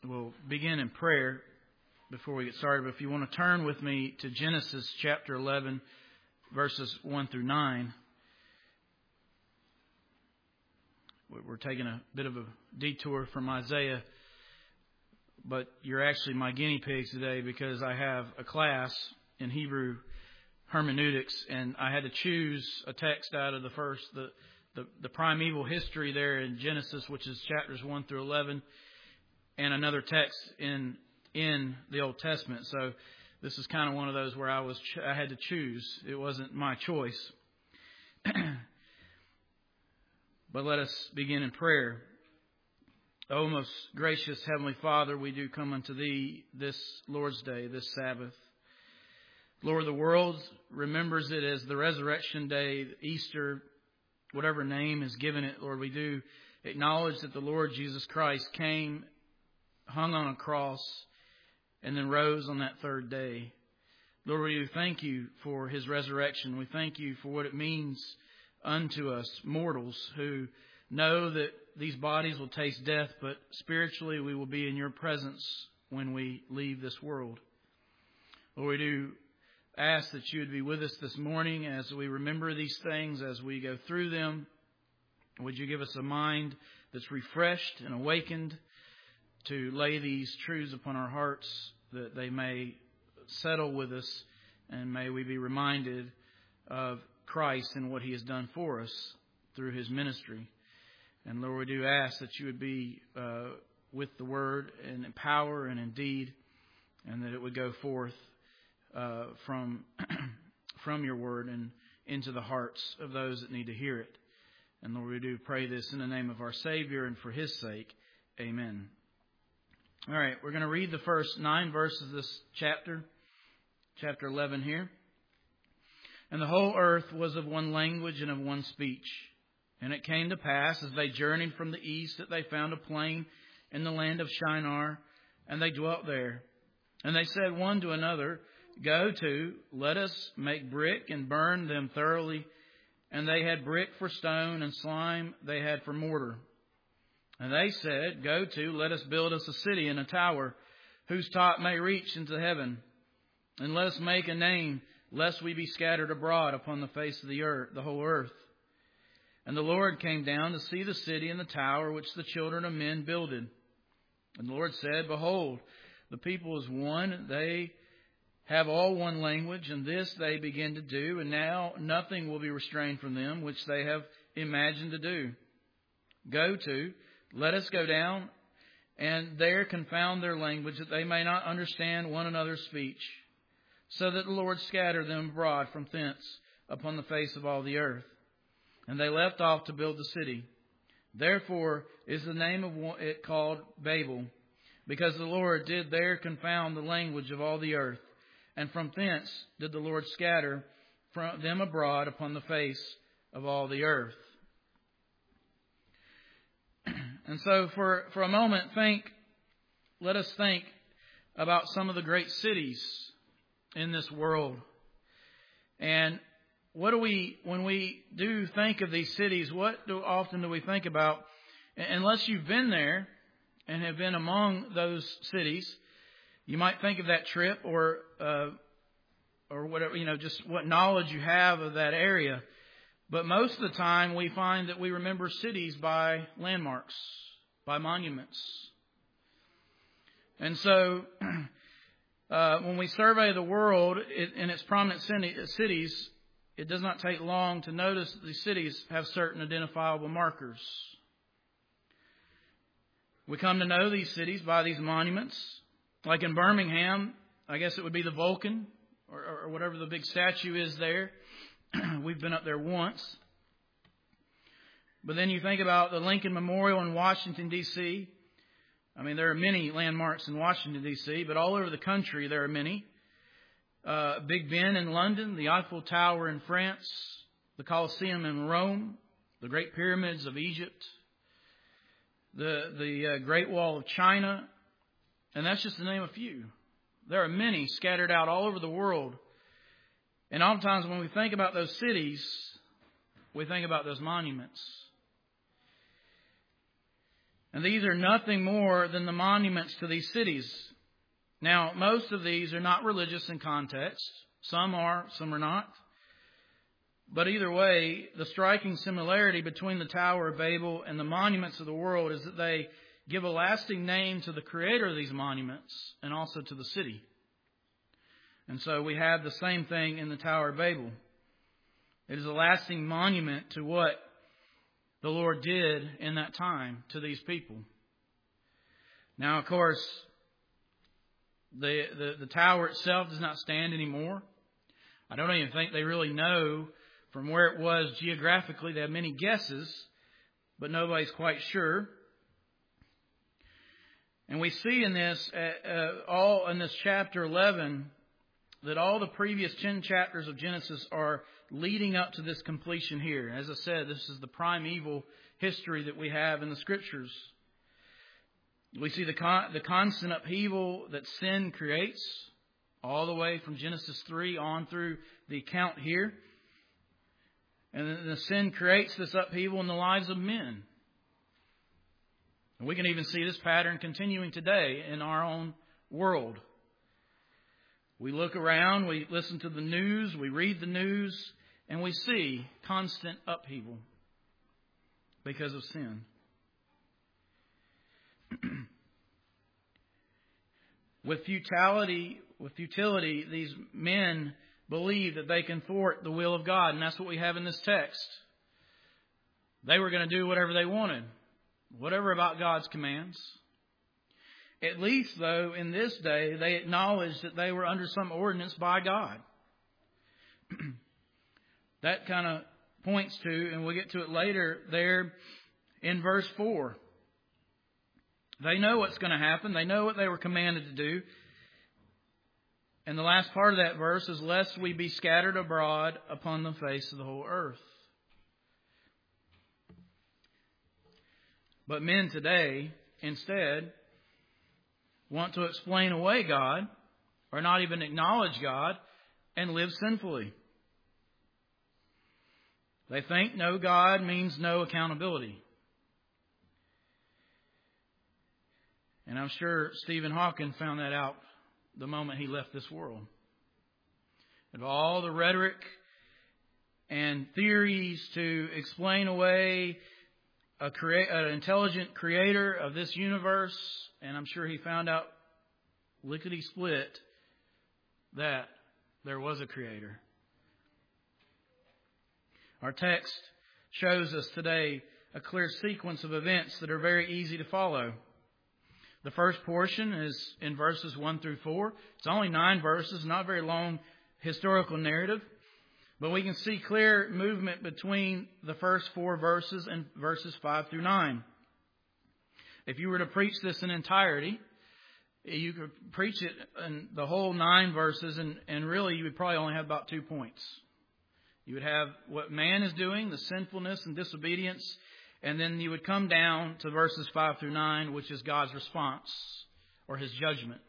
We'll begin in prayer before we get started. But if you want to turn with me to Genesis chapter 11, verses 1 through 9. We're taking a bit of a detour from Isaiah, but you're actually my guinea pigs today because I have a class in Hebrew hermeneutics, and I had to choose a text out of the primeval history there in Genesis, which is chapters 1 through 11, and another text in the Old Testament. So this is kind of one of those where I had to choose. It wasn't my choice. But let us begin in prayer. O most gracious Heavenly Father, we do come unto Thee this Lord's Day, this Sabbath. Lord, the world remembers it as the Resurrection Day, Easter, whatever name is given it. Lord, we do acknowledge that the Lord Jesus Christ came, hung on a cross, and then rose on that third day. Lord, we do thank You for His resurrection. We thank You for what it means unto us, mortals, who know that these bodies will taste death, but spiritually we will be in Your presence when we leave this world. Lord, we do ask that You would be with us this morning as we remember these things, as we go through them. Would You give us a mind that's refreshed and awakened to lay these truths upon our hearts, that they may settle with us, and may we be reminded of Christ and what He has done for us through His ministry. And Lord, we do ask that You would be with the Word and in power and in deed, and that it would go forth from Your Word and into the hearts of those that need to hear it. And Lord, we do pray this in the name of our Savior and for His sake. Amen. All right, we're going to read the first 9 verses of this chapter 11 here. And the whole earth was of one language and of one speech. And it came to pass, as they journeyed from the east, that they found a plain in the land of Shinar, and they dwelt there. And they said one to another, Go to, let us make brick and burn them thoroughly. And they had brick for stone, and slime they had for mortar. And they said, Go to, let us build us a city and a tower, whose top may reach into heaven. And let us make a name, lest we be scattered abroad upon the face of the earth, the whole earth. And the Lord came down to see the city and the tower which the children of men builded. And the Lord said, Behold, the people is one, they have all one language, and this they begin to do, and now nothing will be restrained from them, which they have imagined to do. Go to, let us go down, and there confound their language, that they may not understand one another's speech, so that the Lord scatter them abroad from thence upon the face of all the earth. And they left off to build the city. Therefore is the name of it called Babel, because the Lord did there confound the language of all the earth. And from thence did the Lord scatter from them abroad upon the face of all the earth. And so for a moment, let us think about some of the great cities in this world. And when we do think of these cities, often do we think about? Unless you've been there and have been among those cities, you might think of that trip or whatever, just what knowledge you have of that area. But most of the time we find that we remember cities by landmarks, by monuments. And so when we survey the world in its prominent cities, it does not take long to notice that these cities have certain identifiable markers. We come to know these cities by these monuments. Like in Birmingham, I guess it would be the Vulcan or whatever the big statue is there. We've been up there once. But then you think about the Lincoln Memorial in Washington, D.C. I mean, there are many landmarks in Washington, D.C., but all over the country there are many. Big Ben in London, the Eiffel Tower in France, the Colosseum in Rome, the Great Pyramids of Egypt, the Great Wall of China, and that's just to name a few. There are many scattered out all over the world. And oftentimes when we think about those cities, we think about those monuments. And these are nothing more than the monuments to these cities. Now, most of these are not religious in context. Some are, some are not. But either way, the striking similarity between the Tower of Babel and the monuments of the world is that they give a lasting name to the creator of these monuments and also to the city. And so we have the same thing in the Tower of Babel. It is a lasting monument to what the Lord did in that time to these people. Now, of course, the tower itself does not stand anymore. I don't even think they really know from where it was geographically. They have many guesses, but nobody's quite sure. And we see in this, all in this chapter 11, that all the previous 10 chapters of Genesis are leading up to this completion here. As I said, this is the primeval history that we have in the Scriptures. We see the constant upheaval that sin creates, all the way from Genesis 3 on through the account here. And the sin creates this upheaval in the lives of men. And we can even see this pattern continuing today in our own world. We look around, we listen to the news, we read the news, and we see constant upheaval because of sin. With futility, these men believe that they can thwart the will of God, and that's what we have in this text. They were going to do whatever they wanted, whatever about God's commands. At least, though, in this day, they acknowledged that they were under some ordinance by God. That kind of points to, and we'll get to it later there in verse 4. They know what's going to happen. They know what they were commanded to do. And the last part of that verse is, lest we be scattered abroad upon the face of the whole earth. But men today, instead, want to explain away God, or not even acknowledge God, and live sinfully. They think no God means no accountability. And I'm sure Stephen Hawking found that out the moment he left this world. Of all the rhetoric and theories to explain away an intelligent creator of this universe, and I'm sure he found out lickety-split that there was a creator. Our text shows us today a clear sequence of events that are very easy to follow. The first portion is in verses 1 through 4. It's only 9 verses, not very long historical narrative. But we can see clear movement between the first 4 verses and verses 5 through 9. If you were to preach this in entirety, you could preach it in the whole 9 verses, and really you would probably only have about 2 points. You would have what man is doing, the sinfulness and disobedience, and then you would come down to verses 5 through 9, which is God's response or His judgment.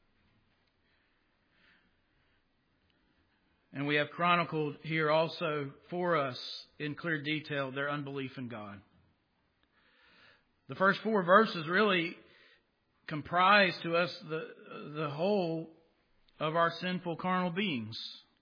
And we have chronicled here also for us in clear detail their unbelief in God. The first 4 verses really comprise to us the whole of our sinful carnal beings.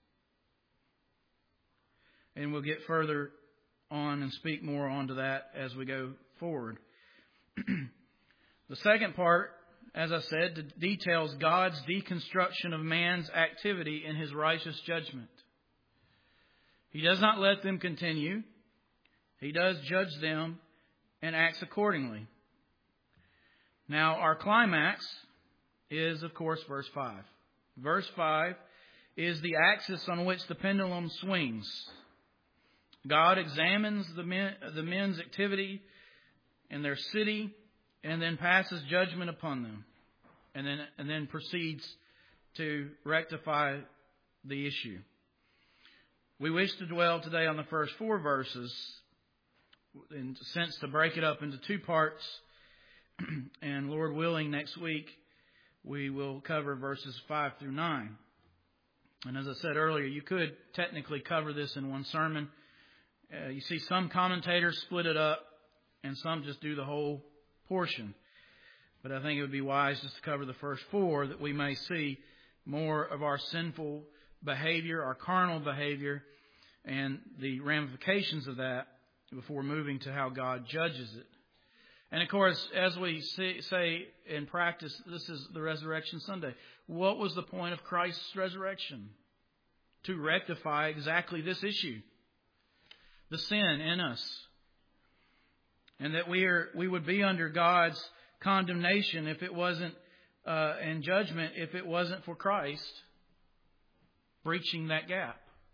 And we'll get further on and speak more onto that as we go forward. The second part, as I said, details God's deconstruction of man's activity in His righteous judgment. He does not let them continue. He does judge them and acts accordingly. Now, our climax is, of course, verse 5. Verse 5 is the axis on which the pendulum swings. God examines the men's activity in their city and then passes judgment upon them, and then proceeds to rectify the issue. We wish to dwell today on the first 4 verses, in a sense to break it up into 2 parts, and Lord willing, next week we will cover verses 5 through 9. And as I said earlier, you could technically cover this in one sermon. You see some commentators split it up, and some just do the whole portion. But I think it would be wise just to cover the first 4 that we may see more of our sinful behavior, our carnal behavior, and the ramifications of that before moving to how God judges it. And of course, as we say in practice, this is the Resurrection Sunday. What was the point of Christ's resurrection? To rectify exactly this issue, the sin in us. And that we would be under God's condemnation if it wasn't, and judgment if it wasn't for Christ breaching that gap.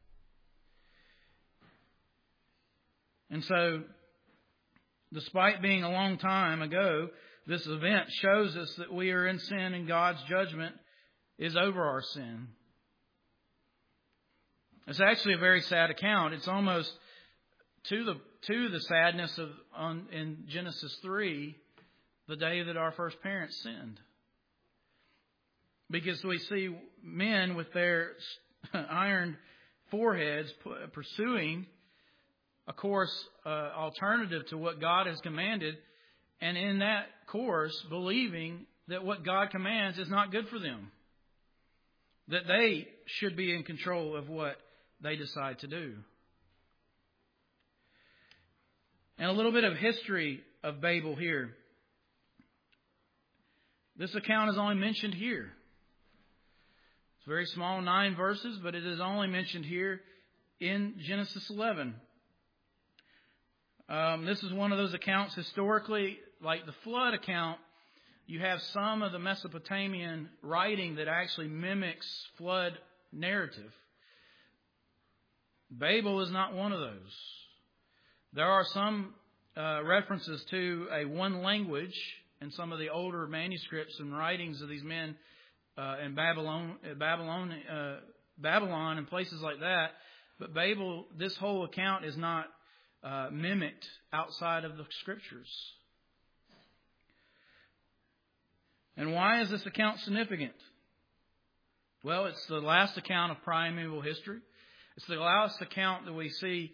And so, despite being a long time ago, this event shows us that we are in sin and God's judgment is over our sin. It's actually a very sad account. It's almost to the sadness of in Genesis 3, the day that our first parents sinned. Because we see men with their ironed foreheads pursuing a course alternative to what God has commanded, and in that course believing that what God commands is not good for them, that they should be in control of what they decide to do. And a little bit of history of Babel here. This account is only mentioned here. It's very small, 9 verses, but it is only mentioned here in Genesis 11. This is one of those accounts historically, like the flood account. You have some of the Mesopotamian writing that actually mimics flood narrative. Babel is not one of those. There are some references to a one language in some of the older manuscripts and writings of these men in Babylon and places like that. But Babel, this whole account is not mimicked outside of the Scriptures. And why is this account significant? Well, it's the last account of primeval history. It's the last account that we see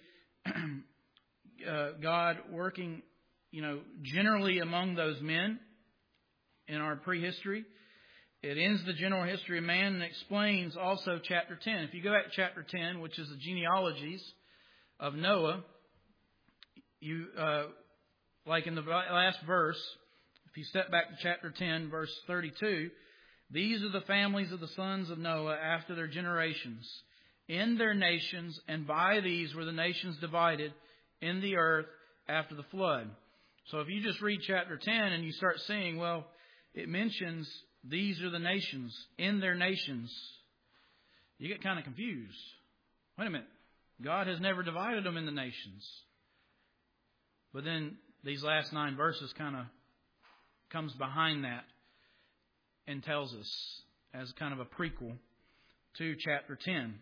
God working, generally among those men in our prehistory. It ends the general history of man and explains also chapter 10. If you go back to chapter 10, which is the genealogies of Noah, you like in the last verse, if you step back to chapter 10, verse 32, these are the families of the sons of Noah after their generations, in their nations, and by these were the nations divided in the earth after the flood. So if you just read chapter 10 and you start seeing, well, it mentions these are the nations, in their nations, you get kind of confused. Wait a minute. God has never divided them in the nations. But then these last 9 verses kind of comes behind that and tells us as kind of a prequel to chapter 10.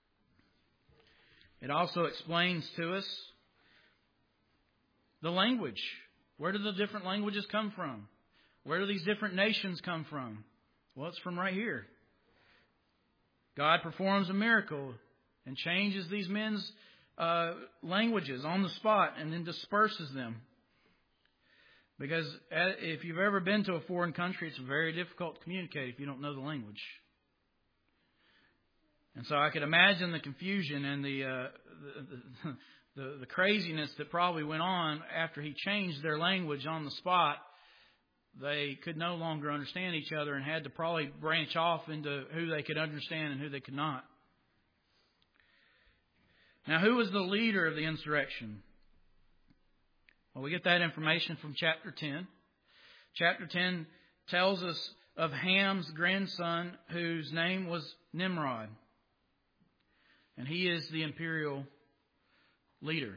It also explains to us the language. Where do the different languages come from? Where do these different nations come from? Well, it's from right here. God performs a miracle and changes these men's languages on the spot and then disperses them. Because if you've ever been to a foreign country, it's very difficult to communicate if you don't know the language. And so I could imagine the confusion and the craziness that probably went on after he changed their language on the spot. They could no longer understand each other and had to probably branch off into who they could understand and who they could not. Now, who was the leader of the insurrection? Well, we get that information from chapter 10. Chapter 10 tells us of Ham's grandson, whose name was Nimrod. And he is the imperial leader.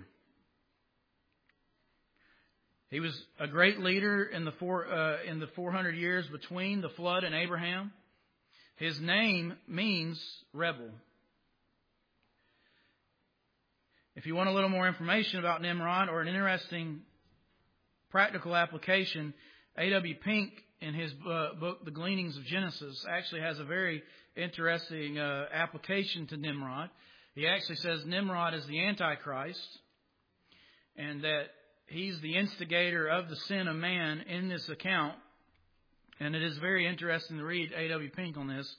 He was a great leader in the 400 years between the flood and Abraham. His name means rebel. If you want a little more information about Nimrod or an interesting practical application, A.W. Pink, in his book, The Gleanings of Genesis, actually has a very interesting application to Nimrod. He actually says Nimrod is the Antichrist, and that he's the instigator of the sin of man in this account. And it is very interesting to read A.W. Pink on this.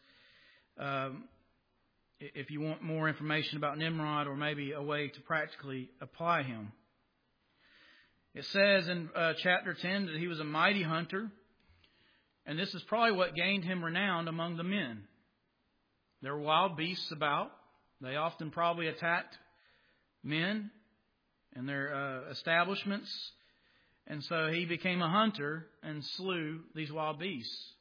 If you want more information about Nimrod or maybe a way to practically apply him. It says in chapter 10 that he was a mighty hunter. And this is probably what gained him renown among the men. There were wild beasts about. They often probably attacked men and their establishments. And so he became a hunter and slew these wild beasts.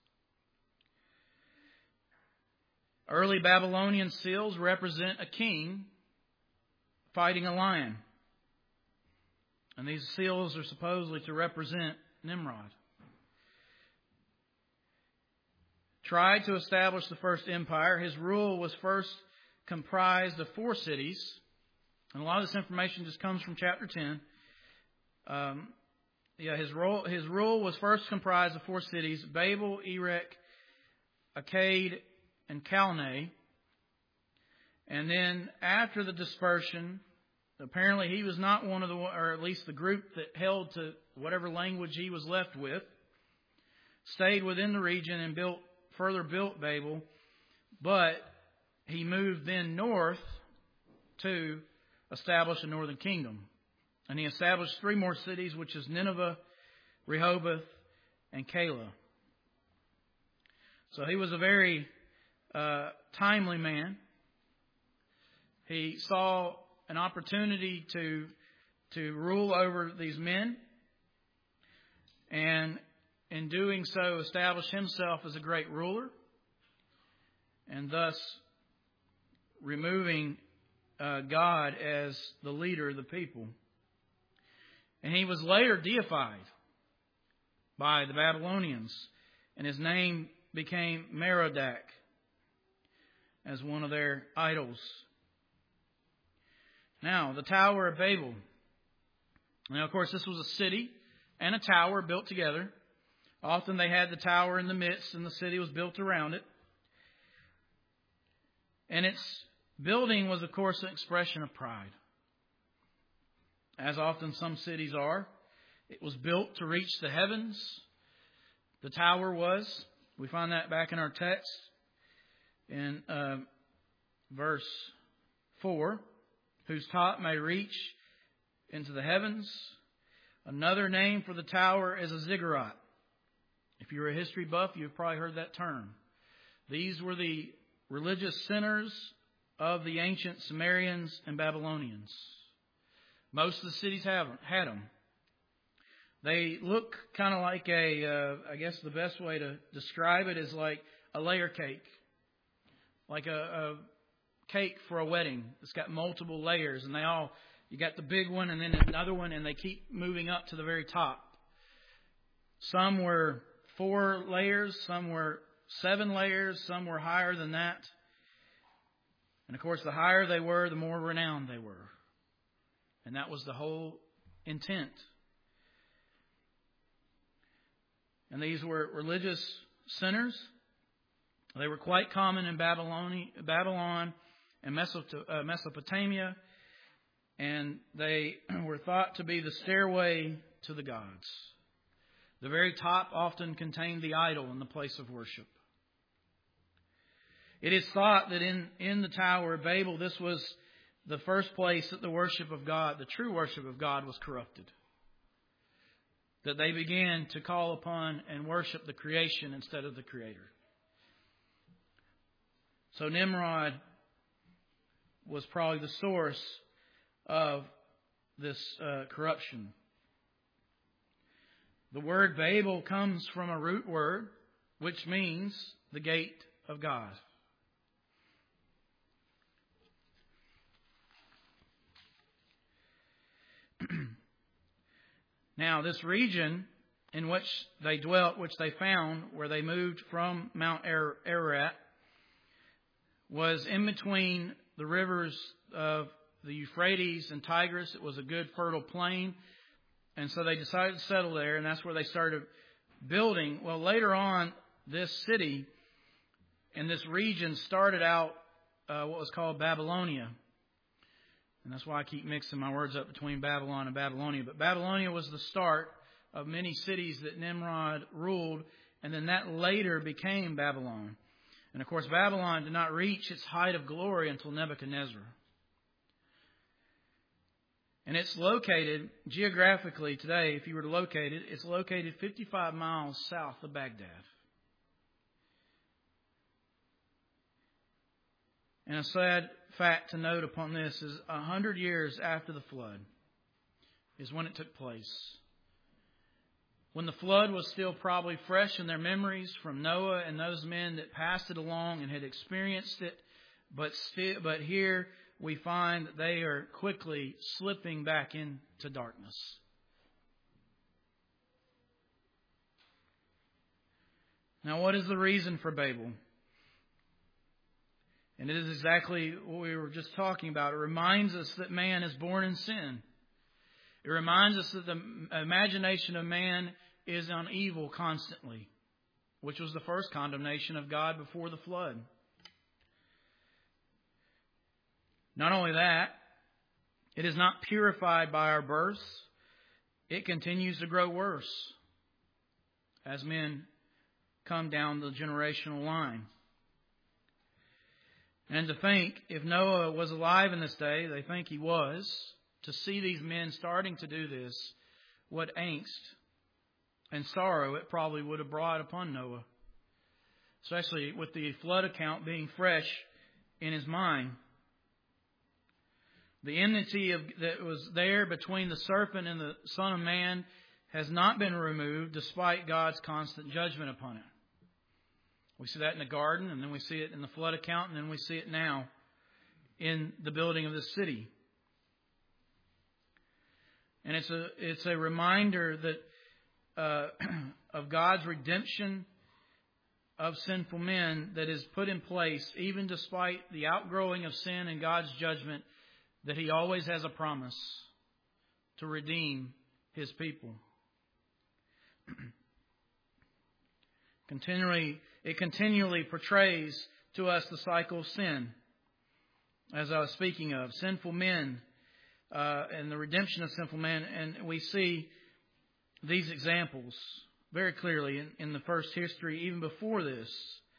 Early Babylonian seals represent a king fighting a lion. And these seals are supposedly to represent Nimrod. Tried to establish the first empire. His rule was first comprised of 4 cities. And a lot of this information just comes from chapter 10. His rule was first comprised of 4 cities: Babel, Erech, Akkad, and Calneh. And then after the dispersion, apparently he was not one of the, or at least the group that held to whatever language he was left with, stayed within the region and further built Babel, but he moved then north to establish a northern kingdom. And he established 3 more cities, which is Nineveh, Rehoboth, and Calah. So he was a very timely man. He saw an opportunity to rule over these men, and in doing so established himself as a great ruler, and thus removing God as the leader of the people. And he was later deified by the Babylonians, and his name became Merodach as one of their idols. Now, the Tower of Babel. Now, of course, this was a city and a tower built together. Often they had the tower in the midst, and the city was built around it. And its building was, of course, an expression of pride. As often some cities are. It was built to reach the heavens. The tower was. We find that back in our text in verse 4. Whose top may reach into the heavens. Another name for the tower is a ziggurat. If you're a history buff, you've probably heard that term. These were the religious centers of the ancient Sumerians and Babylonians. Most of the cities had them. They look kind of like I guess the best way to describe it is like a layer cake. Like a cake for a wedding. It's got multiple layers, and you got the big one and then another one, and they keep moving up to the very top. Some were 4 layers, some were 7 layers, some were higher than that. And of course, the higher they were, the more renowned they were. And that was the whole intent. And these were religious centers. They were quite common in Babylon and Mesopotamia. And they were thought to be the stairway to the gods. The very top often contained the idol in the place of worship. It is thought that in the Tower of Babel, this was the first place that the worship of God, the true worship of God, was corrupted. That they began to call upon and worship the creation instead of the Creator. So Nimrod was probably the source of this corruption. The word Babel comes from a root word, which means the gate of God. Now, this region in which they dwelt, which they found, where they moved from Mount Ararat, was in between the rivers of the Euphrates and Tigris. It was a good fertile plain. And so they decided to settle there, and that's where they started building. Well, later on, this city and this region started out what was called Babylonia. And that's why I keep mixing my words up between Babylon and Babylonia. But Babylonia was the start of many cities that Nimrod ruled, and then that later became Babylon. And of course, Babylon did not reach its height of glory until Nebuchadnezzar. And it's located, geographically today, if you were to locate it, it's located 55 miles south of Baghdad. And a sad fact to note upon this is 100 years after the flood is when it took place. When the flood was still probably fresh in their memories from Noah and those men that passed it along and had experienced it, but here we find that they are quickly slipping back into darkness. Now, what is the reason for Babel? And it is exactly what we were just talking about. It reminds us that man is born in sin. It reminds us that the imagination of man is on evil constantly, which was the first condemnation of God before the flood. Not only that, it is not purified by our births. It continues to grow worse as men come down the generational line. And to think, if Noah was alive in this day, they think he was, to see these men starting to do this, what angst and sorrow it probably would have brought upon Noah. Especially with the flood account being fresh in his mind. The enmity that was there between the serpent and the Son of Man has not been removed despite God's constant judgment upon it. We see that in the garden, and then we see it in the flood account, and then we see it now in the building of the city. And it's a reminder that of God's redemption of sinful men that is put in place, even despite the outgrowing of sin and God's judgment, that He always has a promise to redeem His people. It continually portrays to us the cycle of sin, as I was speaking of, sinful men and the redemption of sinful men. And we see these examples very clearly in the first history, even before this.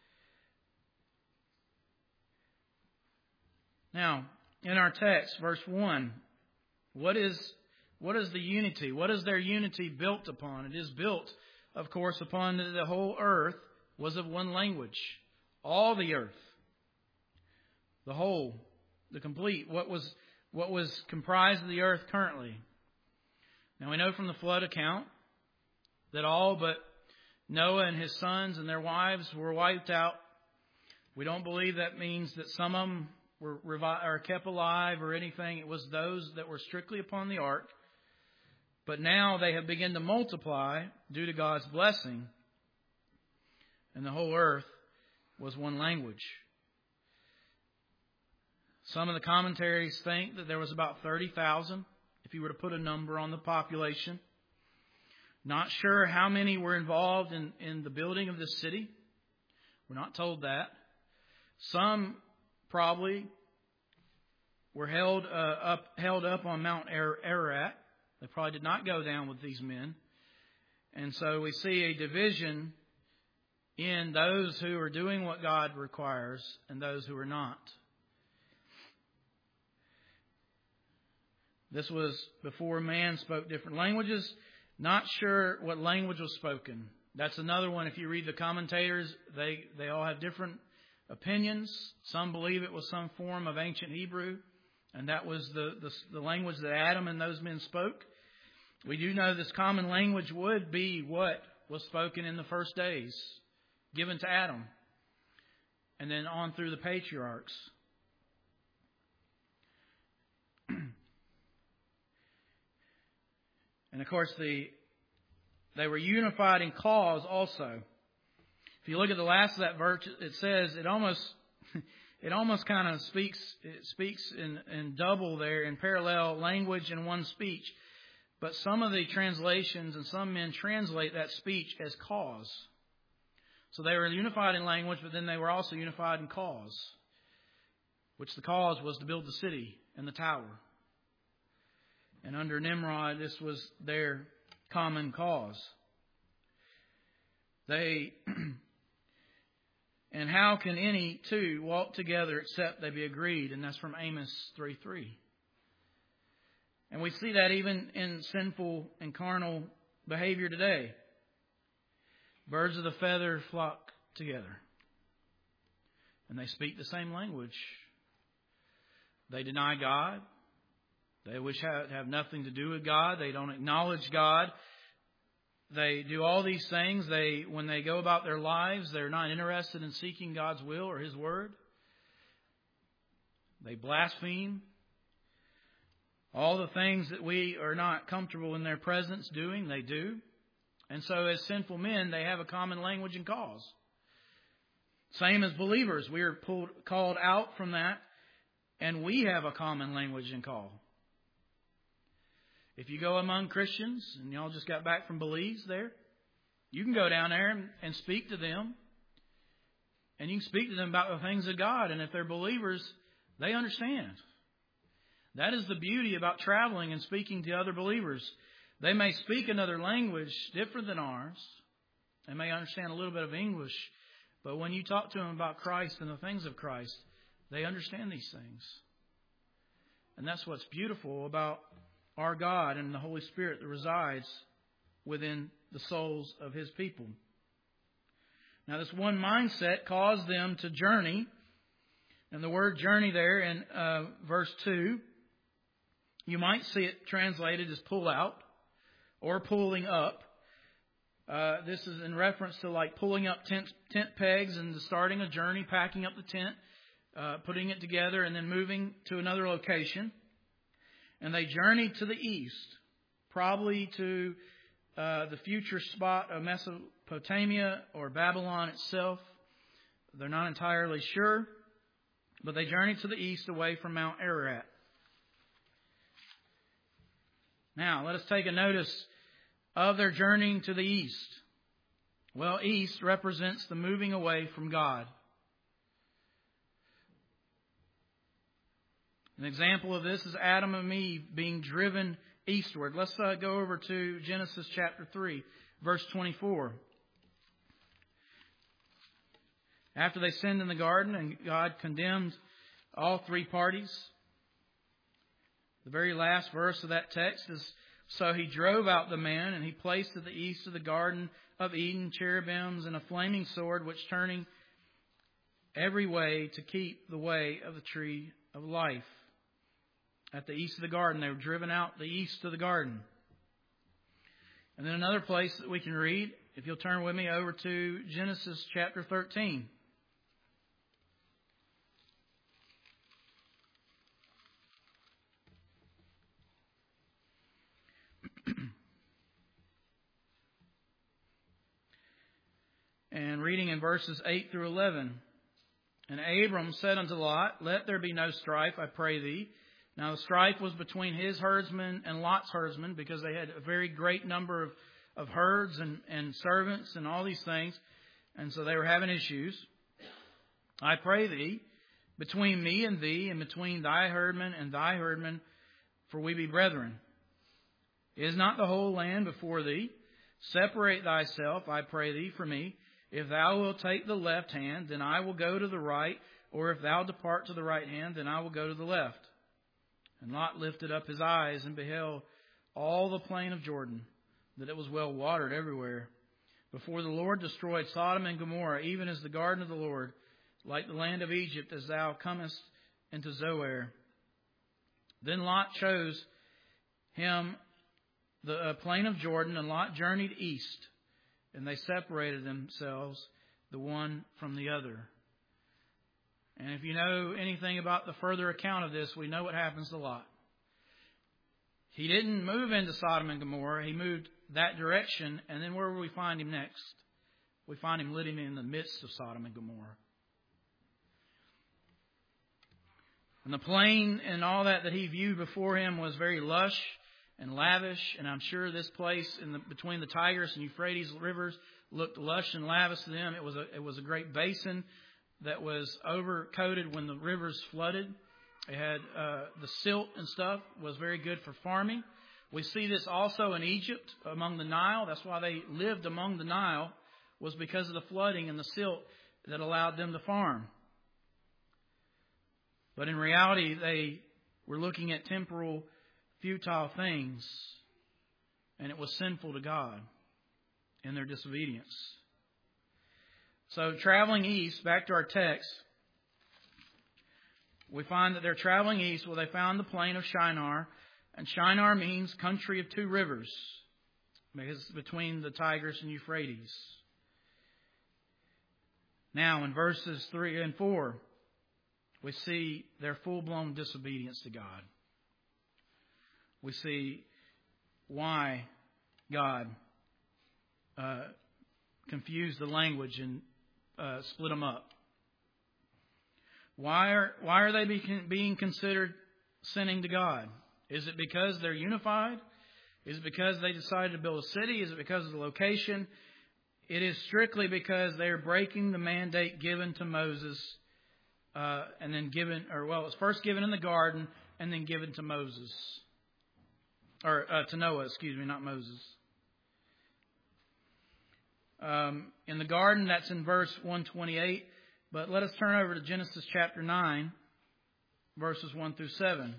Now, in our text, verse 1, what is the unity? What is their unity built upon? It is built, of course, upon the whole earth was of one language. All the earth. The whole. The complete. What was comprised of the earth currently. Now we know from the flood account that all but Noah and his sons and their wives were wiped out. We don't believe that means that some of them were kept alive or anything. It was those that were strictly upon the ark. But now they have begun to multiply due to God's blessing. And the whole earth was one language. Some of the commentaries think that there was about 30,000, if you were to put a number on the population. Not sure how many were involved in the building of this city. We're not told that. Some probably were held up on Mount Ararat. They probably did not go down with these men. And so we see a division in those who are doing what God requires and those who are not. This was before man spoke different languages. Not sure what language was spoken. That's another one. If you read the commentators, they all have different opinions. Some believe it was some form of ancient Hebrew, and that was the language that Adam and those men spoke. We do know this common language would be what was spoken in the first days, given to Adam, and then on through the patriarchs. And of course, they were unified in cause also. If you look at the last of that verse, it says it almost kind of speaks in double there, in parallel language in one speech. But some of the translations and some men translate that speech as cause. So they were unified in language, but then they were also unified in cause, which the cause was to build the city and the tower And under Nimrod, this was their common cause. And how can any two walk together except they be agreed? And that's from Amos 3:3. And we see that even in sinful and carnal behavior today. Birds of the feather flock together. And they speak the same language. They deny God. They wish to have nothing to do with God. They don't acknowledge God. They do all these things. When they go about their lives, they're not interested in seeking God's will or His Word. They blaspheme. All the things that we are not comfortable in their presence doing, they do. And so as sinful men, they have a common language and cause. Same as believers. We are called out from that, and we have a common language and call. If you go among Christians, and y'all just got back from Belize there, you can go down there and speak to them. And you can speak to them about the things of God. And if they're believers, they understand. That is the beauty about traveling and speaking to other believers. They may speak another language different than ours. They may understand a little bit of English. But when you talk to them about Christ and the things of Christ, they understand these things. And that's what's beautiful about our God and the Holy Spirit that resides within the souls of His people. Now, this one mindset caused them to journey. And the word journey there in verse 2, you might see it translated as pull out or pulling up. This is in reference to like pulling up tent pegs and starting a journey, packing up the tent, putting it together, and then moving to another location. And they journeyed to the east, probably to the future spot of Mesopotamia or Babylon itself. They're not entirely sure, but they journeyed to the east away from Mount Ararat. Now, let us take a notice of their journeying to the east. Well, east represents the moving away from God. An example of this is Adam and Eve being driven eastward. Let's go over to Genesis chapter 3, verse 24. After they sinned in the garden and God condemned all three parties, the very last verse of that text is, "So He drove out the man, and He placed at the east of the garden of Eden cherubims and a flaming sword, which turning every way to keep the way of the tree of life." At the east of the garden. They were driven out the east of the garden. And then another place that we can read, if you'll turn with me over to Genesis chapter 13. And reading in verses 8 through 11. "And Abram said unto Lot, Let there be no strife, I pray thee. Now the strife was between his herdsmen and Lot's herdsmen, because they had a very great number of herds and servants and all these things. And so they were having issues. I pray thee, between me and thee, and between thy herdmen and thy herdmen, for we be brethren. Is not the whole land before thee? Separate thyself, I pray thee, from me. If thou wilt take the left hand, then I will go to the right. Or if thou depart to the right hand, then I will go to the left. And Lot lifted up his eyes and beheld all the plain of Jordan, that it was well watered everywhere. Before the Lord destroyed Sodom and Gomorrah, even as the garden of the Lord, like the land of Egypt, as thou comest into Zoar. Then Lot chose him the plain of Jordan, and Lot journeyed east, and they separated themselves, the one from the other." And if you know anything about the further account of this, we know what happens to Lot. He didn't move into Sodom and Gomorrah. He moved that direction. And then where will we find him next? We find him living in the midst of Sodom and Gomorrah. And the plain and all that he viewed before him was very lush and lavish. And I'm sure this place between the Tigris and Euphrates rivers looked lush and lavish to them. It was a great basin that was overcoated when the rivers flooded. It had the silt and stuff was very good for farming. We see this also in Egypt among the Nile. That's why they lived among the Nile, was because of the flooding and the silt that allowed them to farm. But in reality, they were looking at temporal, futile things, and it was sinful to God in their disobedience. So traveling east, back to our text, we find that they're traveling east. Well, they found the plain of Shinar, and Shinar means country of two rivers, because it's between the Tigris and Euphrates. Now, in verses 3 and 4, we see their full-blown disobedience to God. We see why God confused the language and split them up. Why are they being considered sinning to God? Is it because they're unified? Is it because they decided to build a city? Is it because of the location? It is strictly because they are breaking the mandate given to Moses, and then given, or well, it was first given in the garden and then given to Moses, or to Noah, not Moses. In the garden, that's in verse 128. But let us turn over to Genesis chapter 9, verses 1 through 7.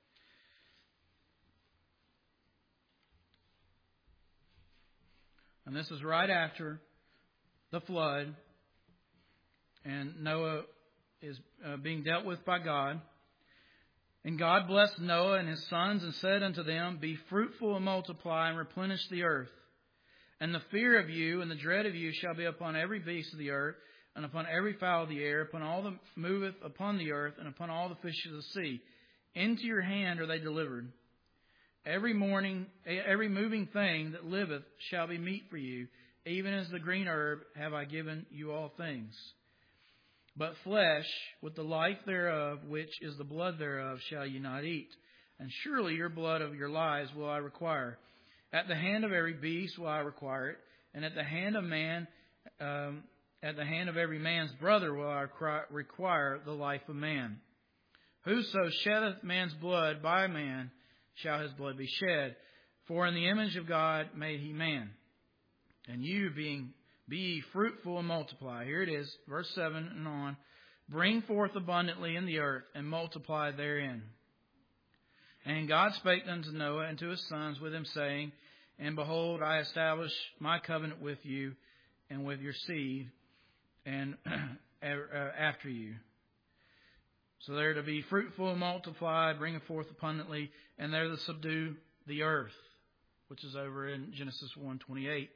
And this is right after the flood, and Noah is being dealt with by God. And God blessed Noah and his sons and said unto them, Be fruitful and multiply and replenish the earth. And the fear of you and the dread of you shall be upon every beast of the earth, and upon every fowl of the air, upon all that moveth upon the earth, and upon all the fish of the sea. Into your hand are they delivered. Every moving thing that liveth shall be meat for you, even as the green herb have I given you all things. But flesh, with the life thereof, which is the blood thereof, shall ye not eat. And surely your blood of your lives will I require. At the hand of every beast will I require it, and at the hand of man, at the hand of every man's brother will I require the life of man. Whoso sheddeth man's blood by man, shall his blood be shed. For in the image of God made he man. And you be ye fruitful and multiply. Here it is, verse 7 and on. Bring forth abundantly in the earth, and multiply therein. And God spake unto Noah and to his sons with him, saying, And behold, I establish my covenant with you, and with your seed, and after you. So they're to be fruitful and multiply, bring forth abundantly, and they're to subdue the earth, which is over in Genesis 1:28.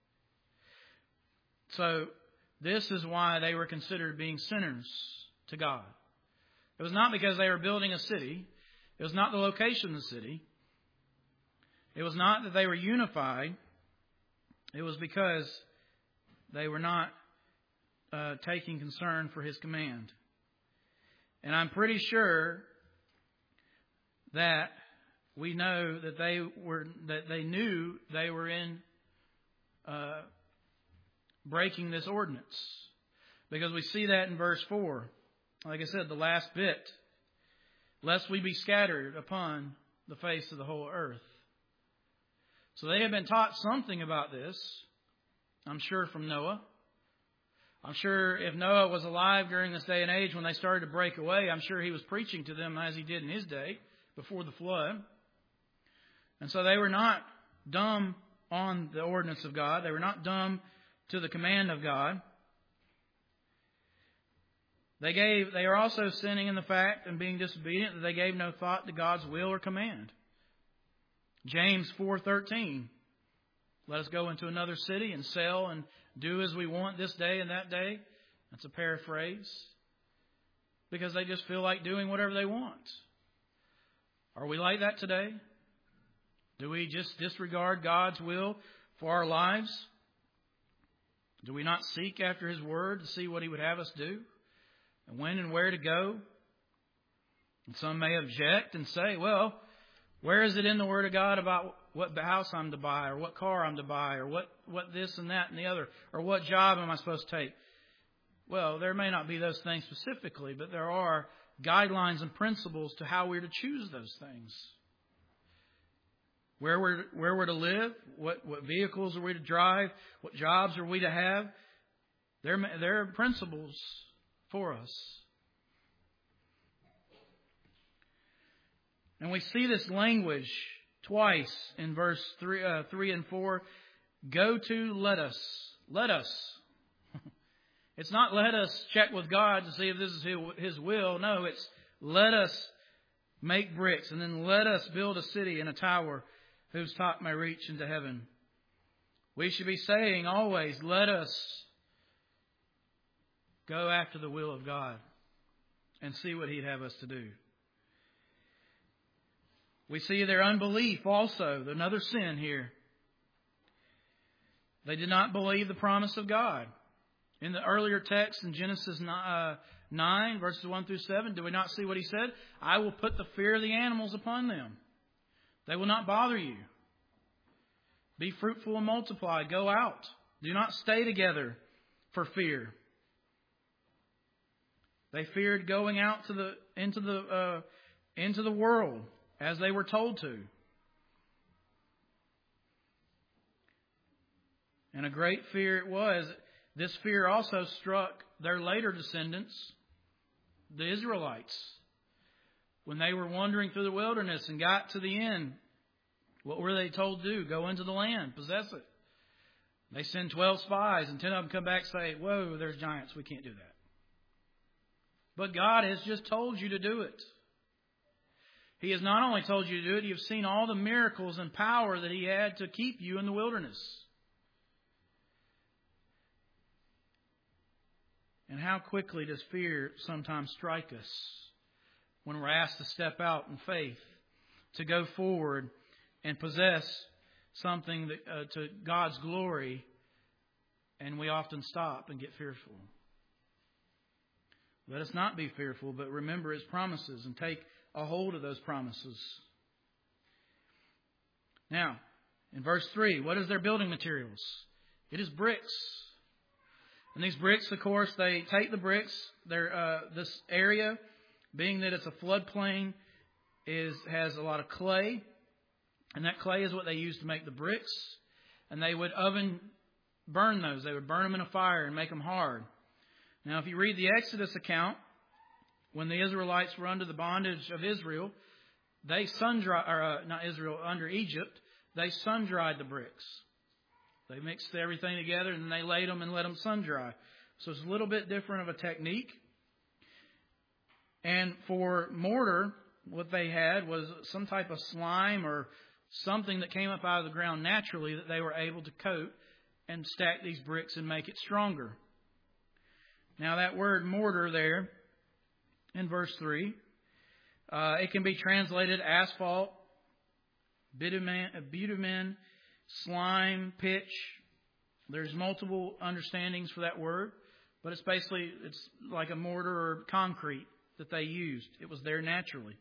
So this is why they were considered being sinners to God. It was not because they were building a city. It was not the location of the city. It was not that they were unified. It was because they were not taking concern for His command. And I'm pretty sure that we know that they knew they were in breaking this ordinance, because we see that in verse 4. Like I said, the last bit, lest we be scattered upon the face of the whole earth. So they had been taught something about this, I'm sure, from Noah. I'm sure if Noah was alive during this day and age when they started to break away, I'm sure he was preaching to them as he did in his day before the flood. And so they were not dumb on the ordinance of God. They were not dumb to the command of God. They are also sinning in the fact and being disobedient that they gave no thought to God's will or command. James 4:13. Let us go into another city and sell and do as we want this day and that day. That's a paraphrase. Because they just feel like doing whatever they want. Are we like that today? Do we just disregard God's will for our lives? Do we not seek after His Word to see what He would have us do? And when and where to go? And some may object and say, well, where is it in the Word of God about what house I'm to buy, or what car I'm to buy, or what this and that and the other, or what job am I supposed to take? Well, there may not be those things specifically, but there are guidelines and principles to how we're to choose those things. Where we're to live, what vehicles are we to drive, what jobs are we to have. There are principles for us. And we see this language twice in verse 3 and 4. Go to let us. Let us. It's not let us check with God to see if this is His will. No, it's let us make bricks and then let us build a city and a tower whose top may reach into heaven. We should be saying always, let us go after the will of God and see what He'd have us to do. We see their unbelief also, another sin here. They did not believe the promise of God. In the earlier text in Genesis 9, verses 1 through 7, do we not see what He said? I will put the fear of the animals upon them. They will not bother you. Be fruitful and multiply. Go out. Do not stay together for fear. They feared going out into the world as they were told to. And a great fear it was. This fear also struck their later descendants, the Israelites. When they were wandering through the wilderness and got to the end, what were they told to do? Go into the land, possess it. They send 12 spies and 10 of them come back and say, whoa, there's giants. We can't do that. But God has just told you to do it. He has not only told you to do it, you've seen all the miracles and power that He had to keep you in the wilderness. And how quickly does fear sometimes strike us when we're asked to step out in faith, to go forward and possess something that, to God's glory, and we often stop and get fearful. Let us not be fearful, but remember His promises and take a hold of those promises. Now, in verse 3, what is their building materials? It is bricks. And these bricks, of course, they take the bricks. This area, being that it's a floodplain, has a lot of clay. And that clay is what they use to make the bricks. And they would oven burn those. They would burn them in a fire and make them hard. Now, if you read the Exodus account, when the Israelites were under the bondage of Israel, they under Egypt, they sun-dried the bricks. They mixed everything together and then they laid them and let them sun-dry. So it's a little bit different of a technique. And for mortar, what they had was some type of slime or something that came up out of the ground naturally that they were able to coat and stack these bricks and make it stronger. Now that word mortar there in verse 3, it can be translated asphalt, bitumen, slime, pitch. There's multiple understandings for that word, but it's like a mortar or concrete that they used. It was there naturally.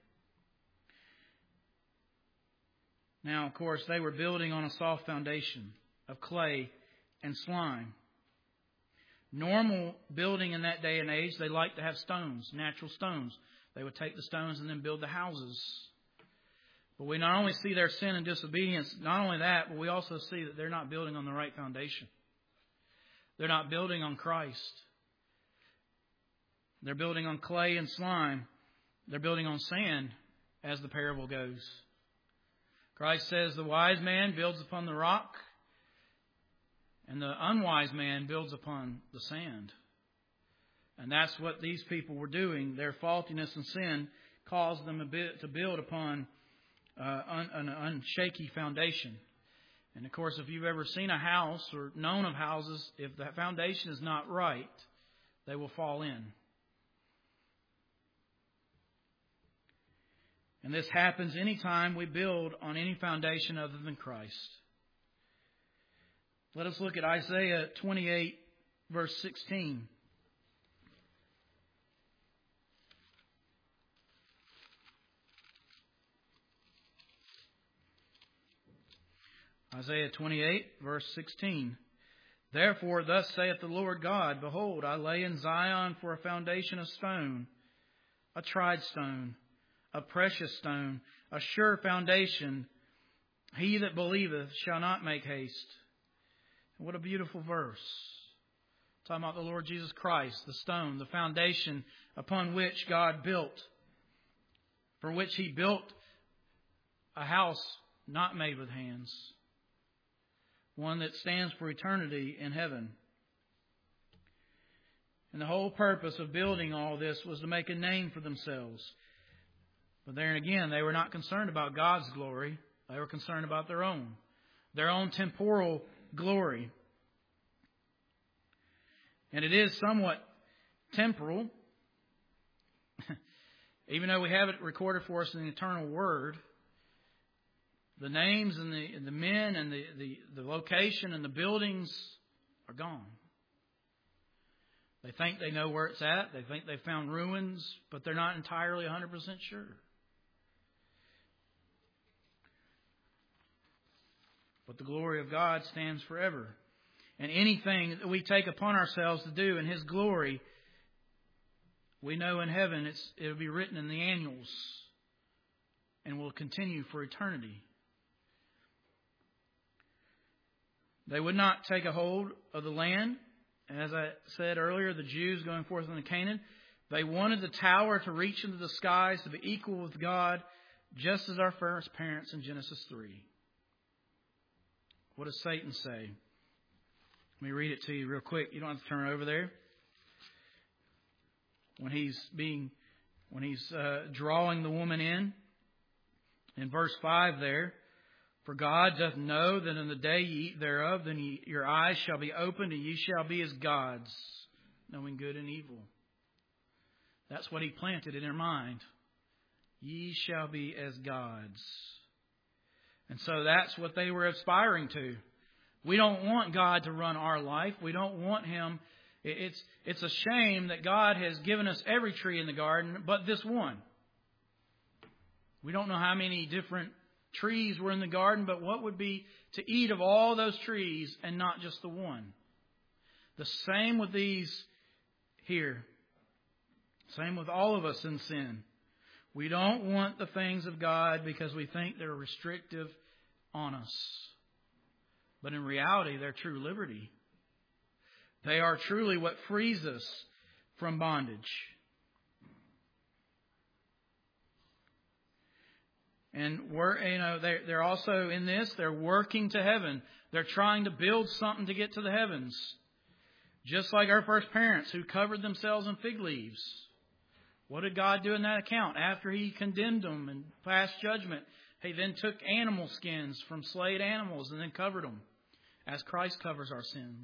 Now, of course, they were building on a soft foundation of clay and slime. Normal building in that day and age, they liked to have stones, natural stones. They would take the stones and then build the houses. But we not only see their sin and disobedience, not only that, but we also see that they're not building on the right foundation. They're not building on Christ. They're building on clay and slime. They're building on sand, as the parable goes. Christ says the wise man builds upon the rock, and the unwise man builds upon the sand. And that's what these people were doing. Their faultiness and sin caused them to build upon an unshaky foundation. And of course, if you've ever seen a house or known of houses, if the foundation is not right, they will fall in. And this happens anytime we build on any foundation other than Christ. Let us look at Isaiah 28, verse 16. Isaiah 28, verse 16. Therefore, thus saith the Lord God, Behold, I lay in Zion for a foundation of stone, a tried stone, a precious stone, a sure foundation. He that believeth shall not make haste. What a beautiful verse. Talking about the Lord Jesus Christ, the stone, the foundation upon which God built, for which He built a house not made with hands, one that stands for eternity in heaven. And the whole purpose of building all this was to make a name for themselves. But there and again, they were not concerned about God's glory. They were concerned about their own temporal glory. And it is somewhat temporal. Even though we have it recorded for us in the eternal Word, the names and the men and the location and the buildings are gone. They think they know where it's at. They think they found ruins, but they're not entirely 100% sure. But the glory of God stands forever. And anything that we take upon ourselves to do in His glory, we know in heaven it'll be written in the annals and will continue for eternity. They would not take a hold of the land. As I said earlier, the Jews going forth into Canaan, they wanted the tower to reach into the skies, to be equal with God, just as our first parents in Genesis 3. What does Satan say? Let me read it to you real quick. You don't have to turn over there. When he's drawing the woman in verse 5 there, for God doth know that in the day ye eat thereof, then your eyes shall be opened, and ye shall be as gods, knowing good and evil. That's what He planted in their mind. Ye shall be as gods. And so that's what they were aspiring to. We don't want God to run our life. We don't want Him. It's a shame that God has given us every tree in the garden, but this one. We don't know how many different trees were in the garden, but what would be to eat of all those trees and not just the one? The same with these here. Same with all of us in sin. We don't want the things of God because we think they're restrictive on us. But in reality, they're true liberty. They are truly what frees us from bondage. And they're also in this, they're working to heaven. They're trying to build something to get to the heavens. Just like our first parents who covered themselves in fig leaves. What did God do in that account? After He condemned them and passed judgment, He then took animal skins from slayed animals and then covered them, as Christ covers our sins.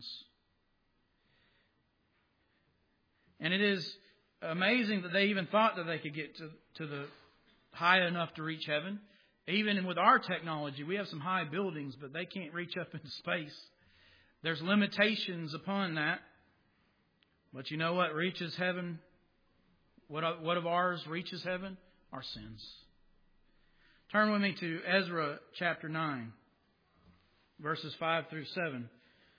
And it is amazing that they even thought that they could get to the high enough to reach heaven. Even with our technology, we have some high buildings, but they can't reach up into space. There's limitations upon that. But you know what reaches heaven? What of ours reaches heaven? Our sins. Turn with me to Ezra chapter 9, verses 5 through 7.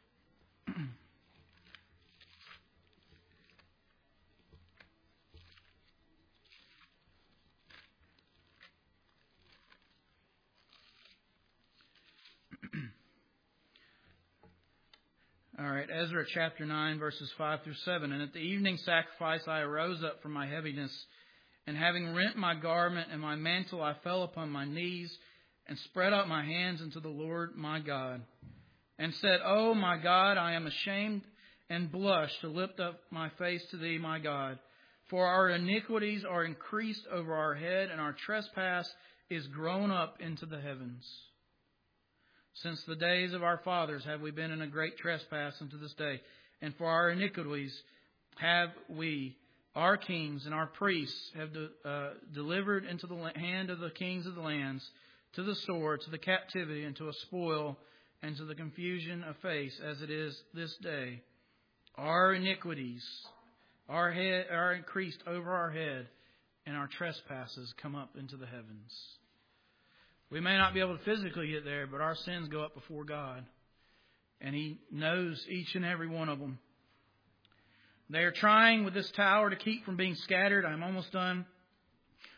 All right, Ezra chapter 9, verses 5 through 7. And at the evening sacrifice I arose up from my heaviness, and having rent my garment and my mantle, I fell upon my knees and spread out my hands unto the Lord my God, and said, O my God, I am ashamed and blush to lift up my face to Thee, my God. For our iniquities are increased over our head, and our trespass is grown up into the heavens. Since the days of our fathers have we been in a great trespass unto this day. And for our iniquities have we, our kings and our priests, have delivered into the hand of the kings of the lands, to the sword, to the captivity, and to a spoil, and to the confusion of face, as it is this day. Our iniquities are increased over our head, and our trespasses come up into the heavens. We may not be able to physically get there, but our sins go up before God. And He knows each and every one of them. They are trying with this tower to keep from being scattered. I'm almost done.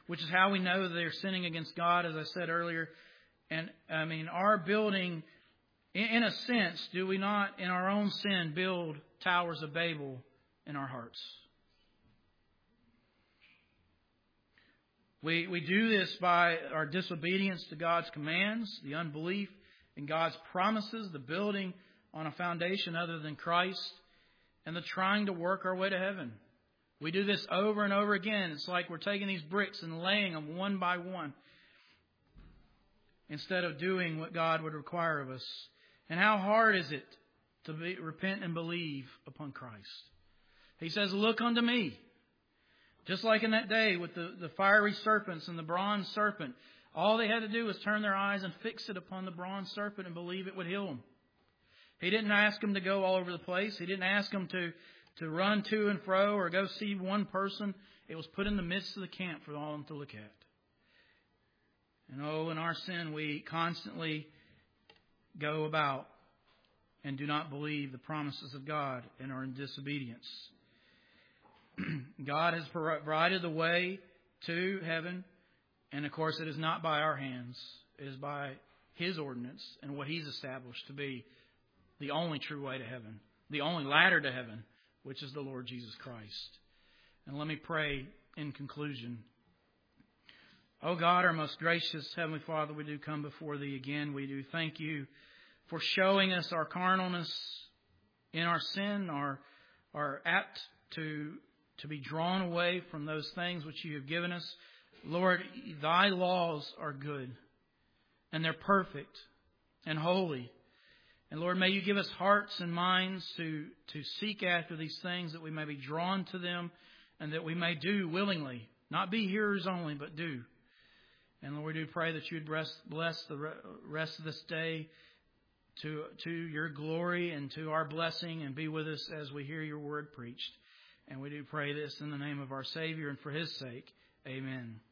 which is how we know that they're sinning against God, as I said earlier. And I mean, our building, in a sense, do we not, in our own sin, build towers of Babel in our hearts? We do this by our disobedience to God's commands, the unbelief in God's promises, the building on a foundation other than Christ, and the trying to work our way to heaven. We do this over and over again. It's like we're taking these bricks and laying them one by one instead of doing what God would require of us. And how hard is it to repent and believe upon Christ? He says, look unto me. Just like in that day with the fiery serpents and the bronze serpent, all they had to do was turn their eyes and fix it upon the bronze serpent and believe it would heal them. He didn't ask them to go all over the place. He didn't ask them to run to and fro or go see one person. It was put in the midst of the camp for all of them to look at. And in our sin, we constantly go about and do not believe the promises of God and are in disobedience. God has provided the way to heaven. And of course, it is not by our hands. It is by His ordinance and what He's established to be the only true way to heaven, the only ladder to heaven, which is the Lord Jesus Christ. And let me pray in conclusion. Oh God, our most gracious Heavenly Father, we do come before Thee again. We do thank You for showing us our carnalness in our sin, are apt to be drawn away from those things which You have given us. Lord, Thy laws are good, and they're perfect and holy. And Lord, may You give us hearts and minds to seek after these things, that we may be drawn to them, and that we may do willingly. Not be hearers only, but do. And Lord, we do pray that You would bless the rest of this day to Your glory and to our blessing, and be with us as we hear Your word preached. And we do pray this in the name of our Savior and for His sake. Amen.